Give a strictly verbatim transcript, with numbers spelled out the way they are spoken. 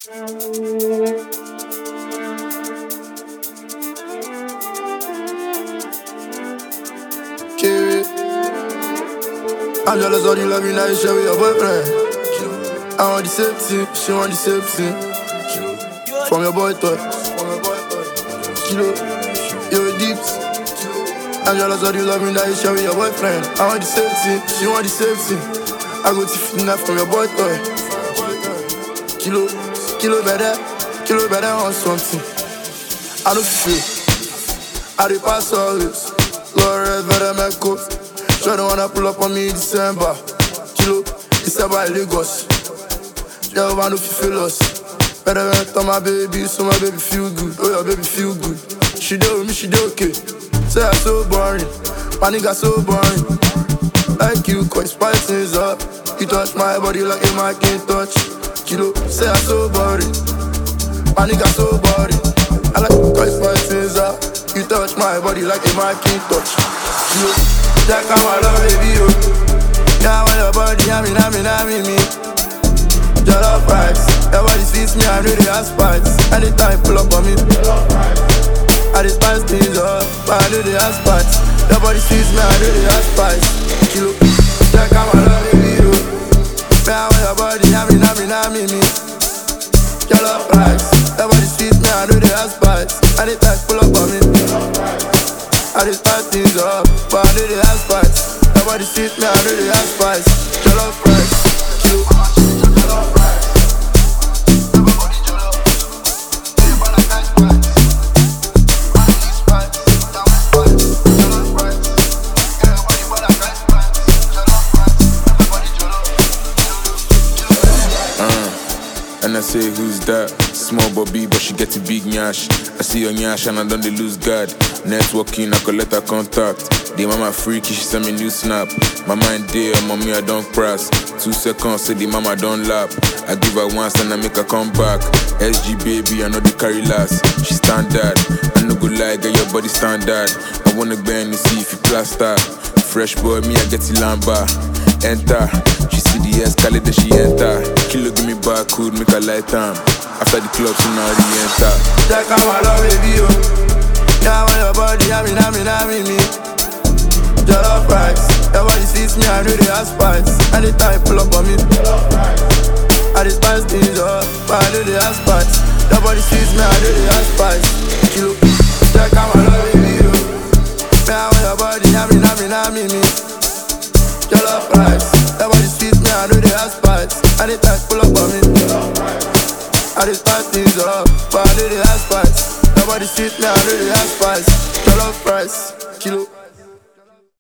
Kiri, I'm jealous of you love me now, you share with your boyfriend. I want the same thing, she want the same thing. From your boy toy, Kilo, you're deep. I'm jealous of you love me now, you share with your boyfriend. I want the same thing, she want the same thing. I go to fitness from your boy toy. Kilo, kilo better, kilo better on something. I don't feel, I dey pass always. Lord, better make up. Sure don't wanna pull up on me in December. Kilo, December in Lagos. Yeah, I know if you feel us. Better rent on my baby, so my baby feel good. Oh, your baby feel good. She do with me, she do okay. Say I'm so boring, my nigga so boring. Like you, cause spice things up. You touch my body like a man can't touch. Kilo, say I'm so boring, my nigga so boring. I like you, cause spice things up. You touch my body like a man can't touch. Kilo, check out my love, baby, yo. Yeah, I want your body, I mean, I mean, I mean, me. Jollof rice, your body sweets me, I know they have spice. Anytime pull up on me, I just spice things up, but I know they have spice. Your body sweets me, I know they have spice. Kilo, check out my love, baby, yo. Yeah, I want your body, I mean, I mean, I mean, me. Jollof rice, your body sweets me, I know they have spice. Anytime pull up on me, I just spice things up, but I know they have spice. Your body sweets me, I know they have spice. Jollof rice, kilo. And I say, who's that? Small Bobby, but she get a big nyash. I see your nyash and I don't dey lose guard. Networking, I collect her contact. The mama freaky, she send me new snap. My mind there, mommy, I don't cross. Two seconds, say the mama don't lap. I give her once and I make her come back. S G baby, I know the carry last. She standard, I no go lie, get your body standard. I wanna bend and see if you plaster. Fresh boy, me, I get the lamba. Enter, she see the escalate, then she enter. Kilo give me barcode, make her light time. After the club, she now re-enter. Check out my love, baby, yo. Yeah, I want your body, I mean, I mean, I mean, me. Jollof rice, your body sees me, I know they have spice. Anytime pull up on me, I just spice things up, but I know they have spice. Your body sees me, I know they have spice. Kilo, check out my love, baby, yo. Yeah, I want your body, I mean, I mean, I mean, me. Jollof rice, your body sweet me, I know they have spice. Anytime pull up on me, I just spice things up, but I know they have spice. Your body sweet me, I know they have spice. Jollof rice, kilo.